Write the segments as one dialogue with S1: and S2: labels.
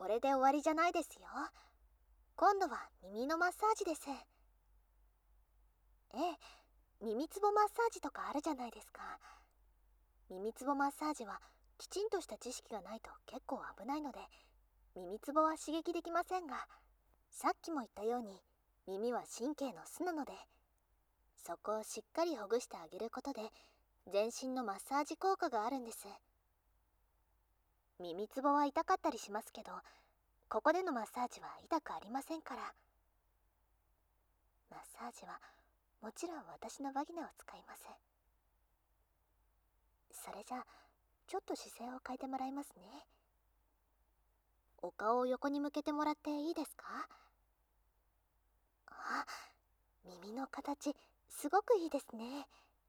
S1: これで終わりじゃないですよ。今度は耳のマッサージです。ええ、耳つぼマッサージとかあるじゃないですか。耳つぼマッサージはきちんとした知識がないと結構危ないので、耳つぼは刺激できませんが、さっきも言ったように耳は神経の巣なので、そこをしっかりほぐしてあげることで全身のマッサージ効果があるんです。耳つぼは痛かったりしますけど、ここでのマッサージは痛くありませんから。マッサージはもちろん私のバギナを使います。それじゃあちょっと姿勢を変えてもらいますね。お顔を横に向けてもらっていいですか？あ、耳の形すごくいいですね。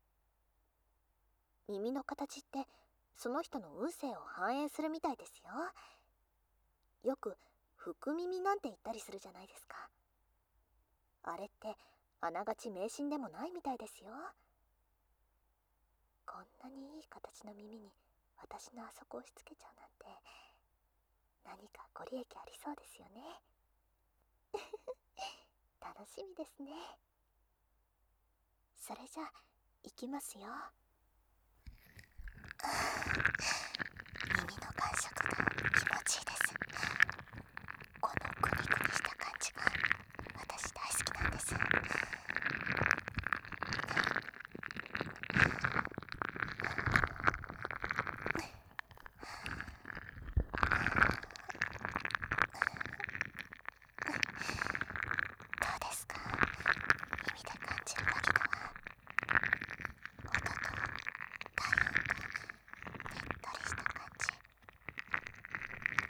S1: 耳の形ってその人の運勢を反映するみたいですよ。よく福耳なんて言ったりするじゃないですか。あれってあながち迷信でもないみたいですよ。こんなにいい形の耳に私のあそこを押し付けちゃうなんて、何かご利益ありそうですよね。楽しみですね。それじゃあ行きますよ。耳の感触が気持ちいいです。このクニクニした感じが私大好きなんです。どうですか？耳で感じるだけでは音と体温がねっとりした感じ、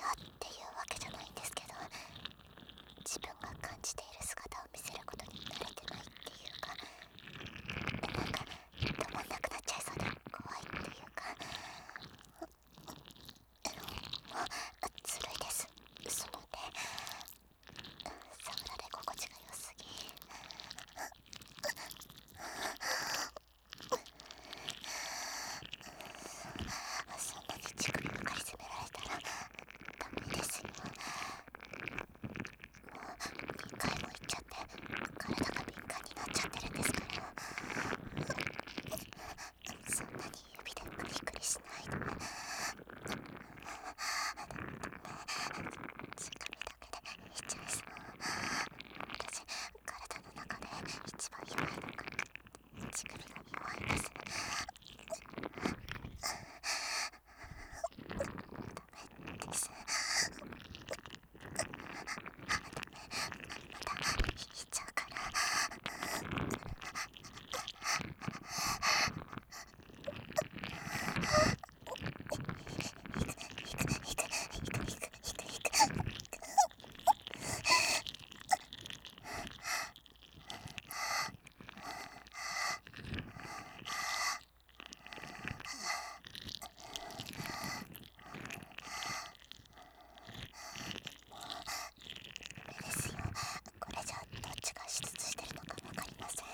S1: っていうわけじゃないんですけど、自分が感じている姿を見せることに慣れてないっていうか、なんか止まんなくなっちゃいそうで怖いっていうか、もうずるいです。その手触られ心地が良すぎ。そんなに乳首ばかり責められたらダメですよ。もう2回も言っちゃって体が敏感になっちゃってるんですから。そんなに指でクリクリしないで。乳首だけでいっちゃいそう。私、体の中で一番弱いのが乳首が弱いんです。ダメです。また引いちゃうから。ですよ。これじゃどっちが手術してるのか分かりません。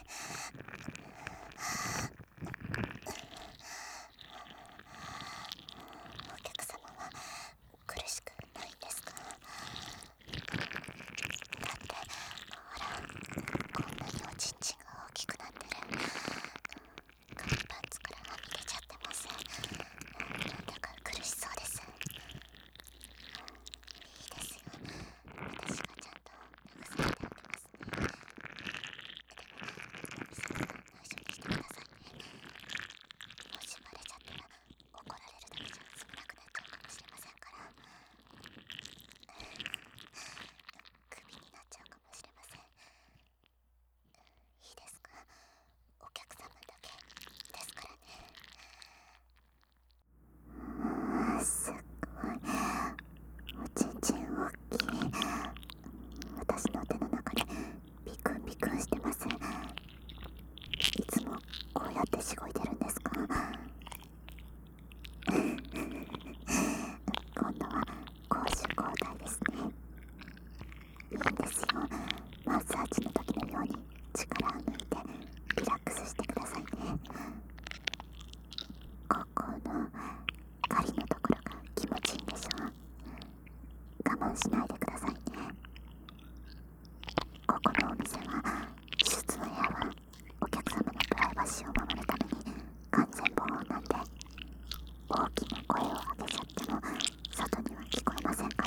S1: お客様は苦しくないんですか？だってほら、こんなにおちんちんが大きくなってる。紙パンツからはみ出ちゃってます。なんだか苦しそうです。いいですよ。私がちゃんと慰めてあげますね。でも、お店には内緒にしてくださいね。もしバレちゃったら怒られるだけじゃ済まなくなっちゃうかもしれませんから。クビになっちゃうかもしれません。いいですか？お客様だけですからね。すっごいおちんちん大きい。私の手の中でビクンビクンしてます。いつもこうやってしごいてるんですか？今度は攻守交代ですね。いいんですよ。マッサージの時のように力を抜いてリラックスしてくださいね。ここの針のところが気持ちいいんでしょ？我慢しないでくださいね。ここのお店は手術の部屋はお客様のプライバシーを守るために完全防音なんで、大きな声を上げちゃっても外には聞こえませんから。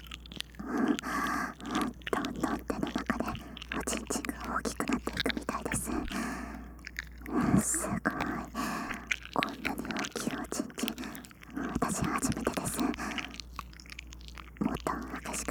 S1: どんどん手の中でおちんちんが大きくなっていくみたいです。すごい。こんなに大きいおちんちん私初めてです。もっと激しく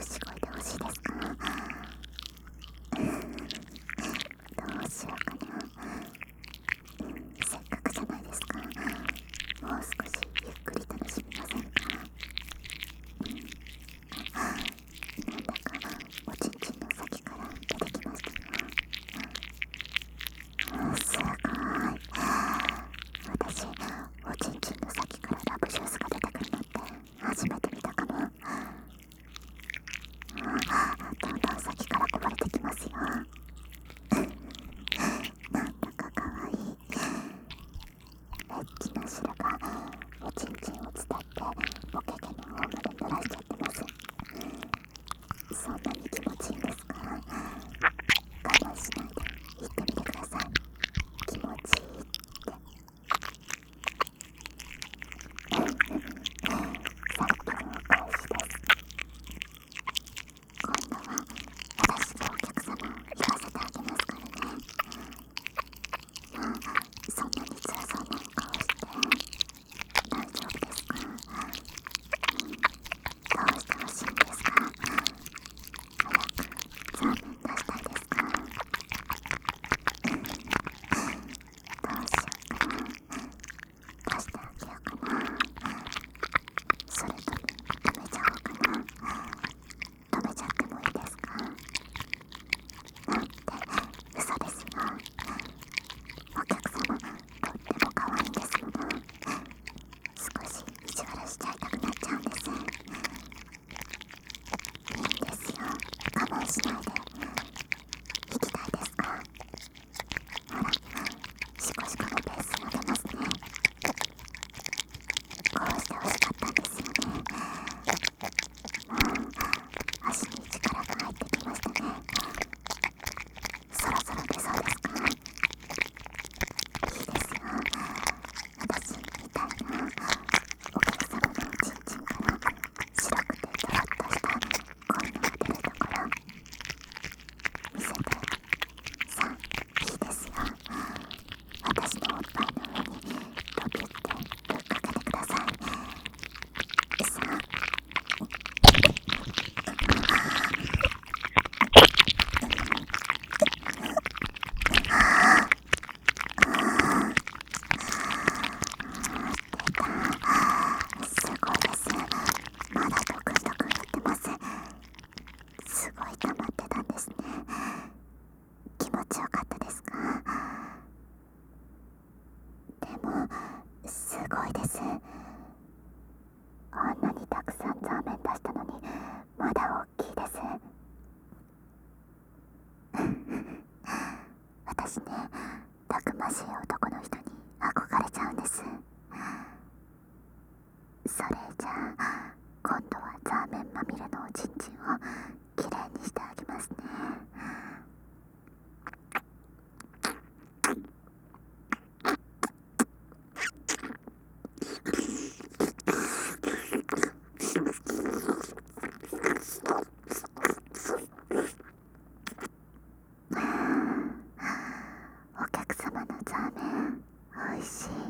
S1: お客様のザーメンおいしい。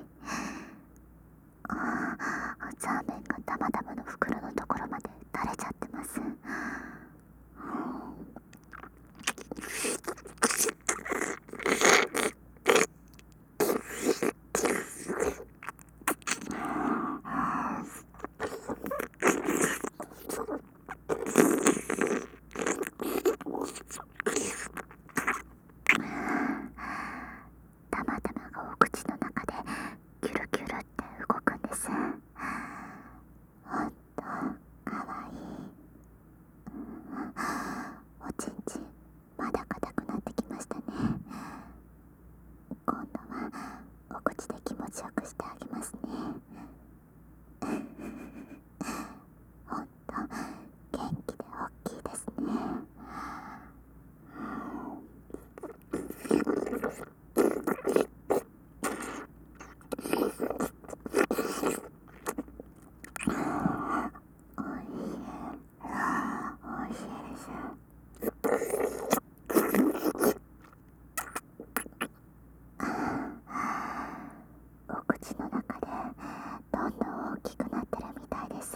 S1: ザーメンがたまたまの袋のところまで垂れちゃってます。たまたまがお口の中でキュルキュルって動くんです。ほんとかわいい。おちんちんまだ硬くなってきましたね。今度はお口で気持ちよくしてあげますね。ほんと元気で大きいですね。お口の中でどんどん大きくなってるみたいです。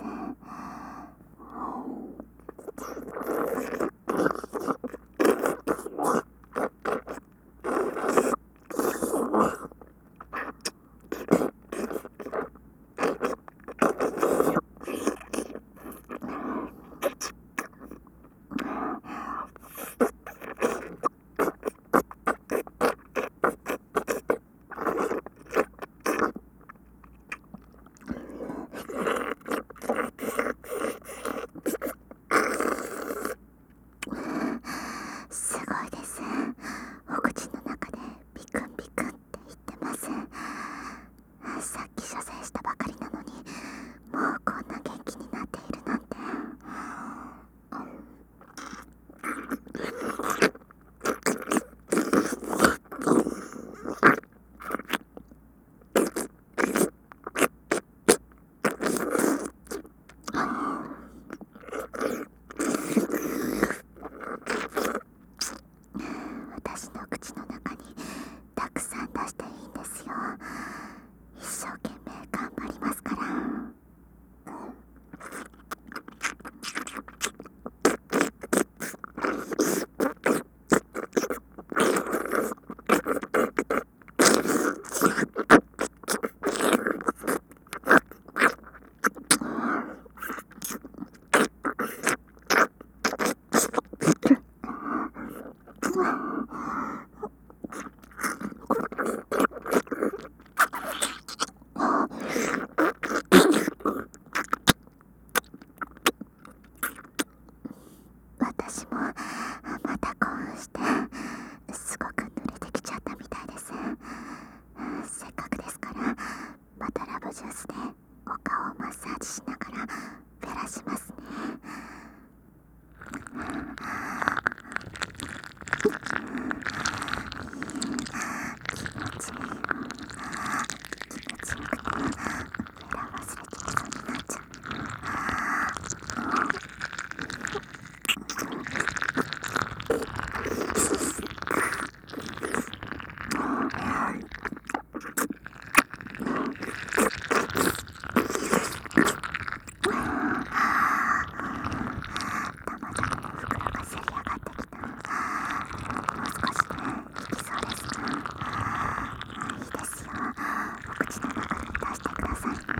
S1: すごいです。お口の中でビクンビクンって言ってます。さっき射精したばかりなのにもうこんな元気になっているなんて。私の口の中にたくさん出していいんですよ。一生懸命頑張りますから。私もまた興奮してすごく濡れてきちゃったみたいです。せっかくですからまたラブジュースでお顔をマッサージしながらフェラしますね。気持ちいい。気持ちよくてフェラ忘れていそうになっちゃう。たまたまの袋がせり上がってきた。もう少しでいきそうですか。いいですよ。お口の中に出してくださいね。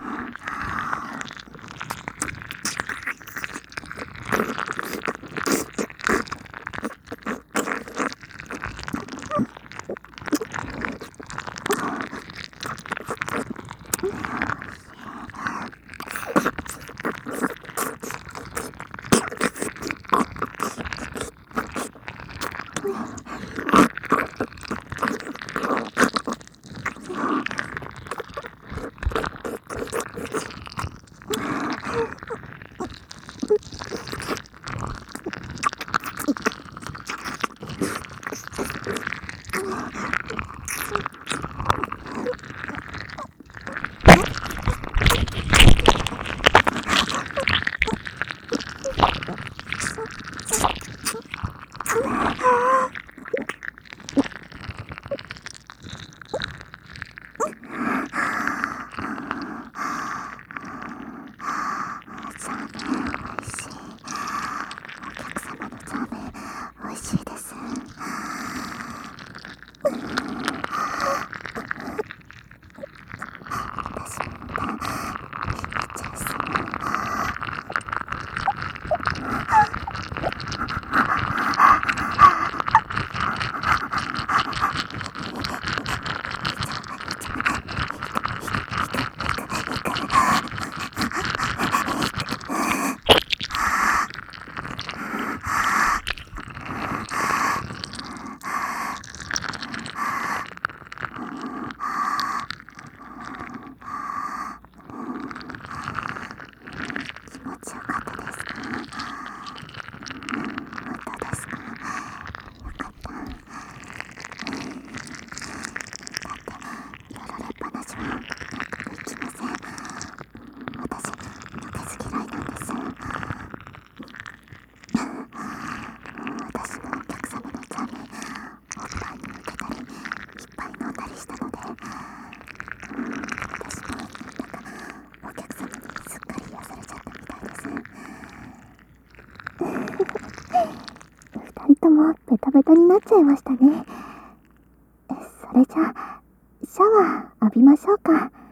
S1: 二人ともベタベタになっちゃいましたね。それじゃシャワー浴びましょうか。